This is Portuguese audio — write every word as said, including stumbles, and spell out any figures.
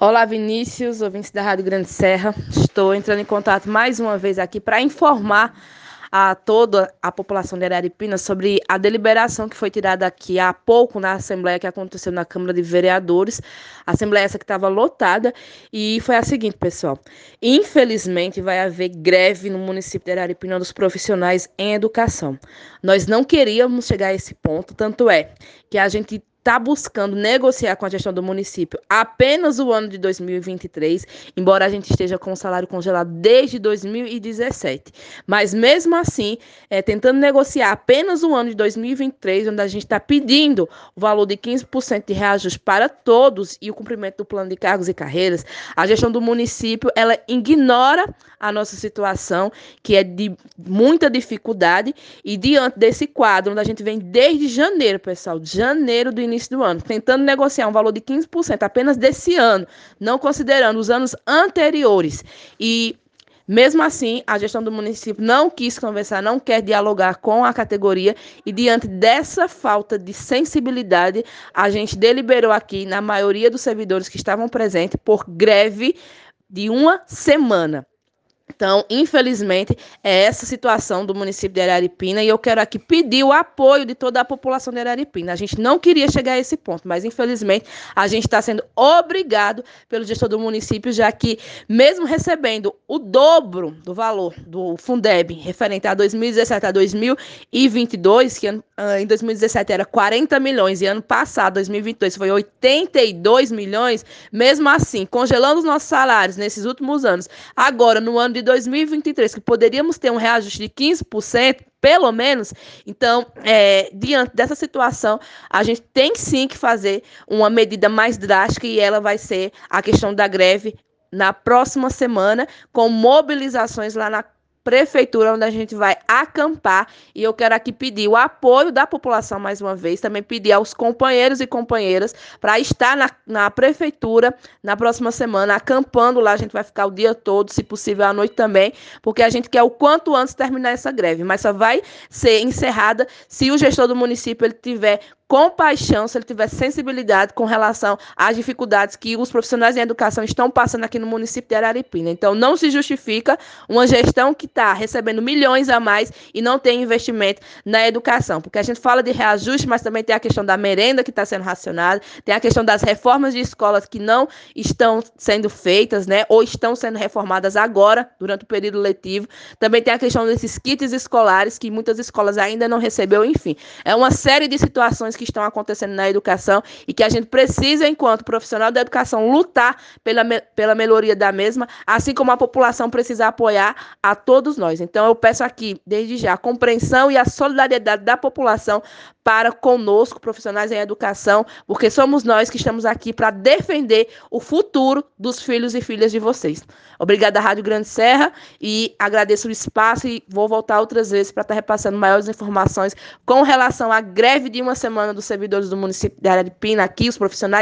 Olá, Vinícius, ouvintes da Rádio Grande Serra. Estou entrando em contato mais uma vez aqui para informar a toda a população de Araripina sobre a deliberação que foi tirada aqui há pouco na Assembleia que aconteceu na Câmara de Vereadores. A Assembleia essa que estava lotada e foi a seguinte, pessoal. Infelizmente, vai haver greve no município de Araripina dos profissionais em educação. Nós não queríamos chegar a esse ponto, tanto é que a gente está buscando negociar com a gestão do município apenas o ano de dois mil e vinte e três, embora a gente esteja com o salário congelado desde dois mil e dezessete. Mas, mesmo assim, é, tentando negociar apenas o ano de dois mil e vinte e três, onde a gente está pedindo o valor de quinze por cento de reajuste para todos e o cumprimento do plano de cargos e carreiras, a gestão do município ela ignora a nossa situação, que é de muita dificuldade, e diante desse quadro, onde a gente vem desde janeiro, pessoal, janeiro do início do ano, tentando negociar um valor de quinze por cento apenas desse ano, não considerando os anos anteriores. E, mesmo assim, a gestão do município não quis conversar, não quer dialogar com a categoria, e diante dessa falta de sensibilidade, a gente deliberou aqui, na maioria dos servidores que estavam presentes, por greve de uma semana. Então, infelizmente, é essa situação do município de Araripina e eu quero aqui pedir o apoio de toda a população de Araripina. A gente não queria chegar a esse ponto, mas infelizmente a gente está sendo obrigado pelo gestor do município, já que mesmo recebendo o dobro do valor do Fundeb referente a dois mil e dezessete a dois mil e vinte e dois, que em dois mil e dezessete era quarenta milhões e ano passado, dois mil e vinte e dois, foi oitenta e dois milhões, mesmo assim, congelando os nossos salários nesses últimos anos, agora no ano de dois mil e vinte e três, que poderíamos ter um reajuste de quinze por cento, pelo menos, então, é, diante dessa situação, a gente tem sim que fazer uma medida mais drástica e ela vai ser a questão da greve na próxima semana, com mobilizações lá na prefeitura, onde a gente vai acampar, e eu quero aqui pedir o apoio da população mais uma vez, também pedir aos companheiros e companheiras para estar na, na prefeitura na próxima semana, acampando lá. A gente vai ficar o dia todo, se possível à noite também, porque a gente quer o quanto antes terminar essa greve, mas só vai ser encerrada se o gestor do município ele tiver compaixão, se ele tiver sensibilidade com relação às dificuldades que os profissionais em educação estão passando aqui no município de Araripina. Então, não se justifica uma gestão que está recebendo milhões a mais e não tem investimento na educação, porque a gente fala de reajuste, mas também tem a questão da merenda que está sendo racionada, tem a questão das reformas de escolas que não estão sendo feitas, né, ou estão sendo reformadas agora, durante o período letivo, também tem a questão desses kits escolares que muitas escolas ainda não recebeu, enfim, é uma série de situações que estão acontecendo na educação e que a gente precisa, enquanto profissional da educação, lutar pela, pela melhoria da mesma, assim como a população precisa apoiar a todos nós. Então, eu peço aqui, desde já, a compreensão e a solidariedade da população para conosco, profissionais em educação, porque somos nós que estamos aqui para defender o futuro dos filhos e filhas de vocês. Obrigada, Rádio Grande Serra, e agradeço o espaço e vou voltar outras vezes para estar repassando maiores informações com relação à greve de uma semana dos servidores do município de Araripina, aqui, os profissionais